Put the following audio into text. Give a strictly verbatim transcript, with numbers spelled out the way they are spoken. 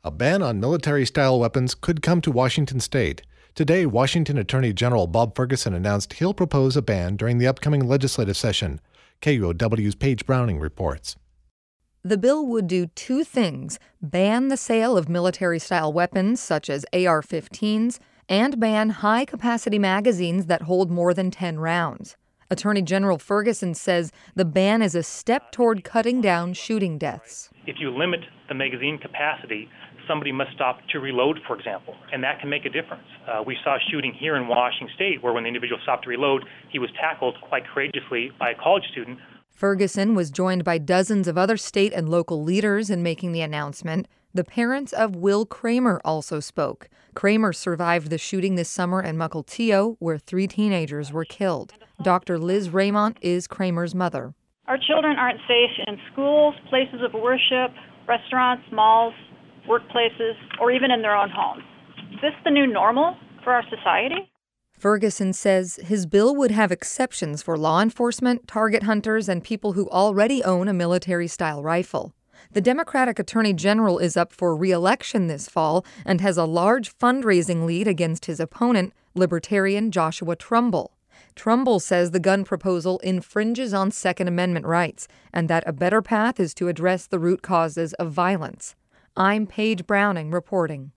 A ban on military-style weapons could come to Washington state. Today, Washington Attorney General Bob Ferguson announced he'll propose a ban during the upcoming legislative session. K U O W's Paige Browning reports. The bill would do two things: ban the sale of military-style weapons such as A R fifteens and ban high-capacity magazines that hold more than ten rounds. Attorney General Ferguson says the ban is a step toward cutting down shooting deaths. If you limit the magazine capacity, somebody must stop to reload, for example, and that can make a difference. Uh, we saw a shooting here in Washington State where when the individual stopped to reload, he was tackled quite courageously by a college student. Ferguson was joined by dozens of other state and local leaders in making the announcement. The parents of Will Kramer also spoke. Kramer survived the shooting this summer in Mukilteo, where three teenagers were killed. Doctor Liz Raymont is Kramer's mother. Our children aren't safe in schools, places of worship, restaurants, malls, workplaces, or even in their own homes. Is this the new normal for our society? Ferguson says his bill would have exceptions for law enforcement, target hunters, and people who already own a military-style rifle. The Democratic Attorney General is up for re-election this fall and has a large fundraising lead against his opponent, Libertarian Joshua Trumbull. Trumbull says the gun proposal infringes on Second Amendment rights and that a better path is to address the root causes of violence. I'm Paige Browning reporting.